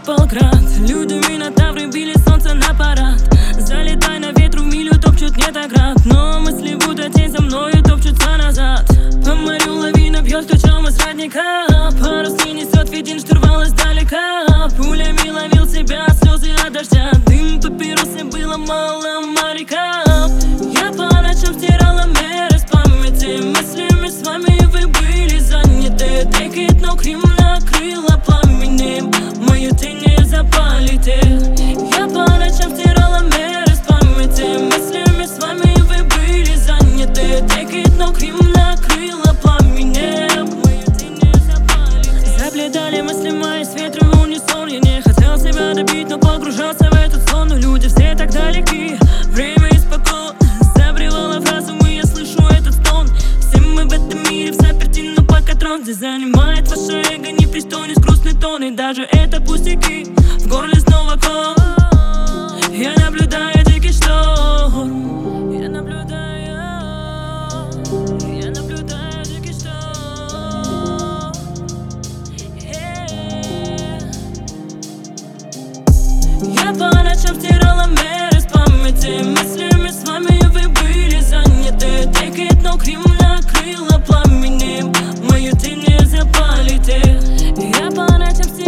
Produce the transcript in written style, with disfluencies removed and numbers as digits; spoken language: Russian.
выпал град. Люди минотавры били солнце на парад. Залетай на ветру, в милю топчут нет оград. Но мысли будто тень за мною топчутся назад. По морю лавина бьет ключом из радника. Парус не несет, виден штурвал издалека. Пулями ловил себя, слезы от дождя. Дым папиросы, было мало моряка. Я по ночам стирала меры с памяти. Мыслями с вами вы были заняты. Take it, но Крим накрыла пламенем. Мою тень не запалите. Я по ночам стирала меры с памяти. Мыслями с вами вы были заняты. Take it, но Крим накрыла пламенем. Мою тень не запалите. Заплетали мысли мои с ветром в унисон. Я не хотел себя добить, но погружался в этот сон. Но люди все так далеки, время испокон забревало в разум, и я слышу этот стон. Все мы в этом мире в заперти, но пока трон здесь занимает ваше эго, непристойный грустный тон. И даже это пустяки, в горле снова ком. Я наблюдаю дикий шторм. Я наблюдаю дикий шторм. Я по ночам стирала меры с памяти. Мыслями с вами вы были заняты. Take it, но Крим накрыла пламенем. Мою тень не запалите. Я по ночам стирала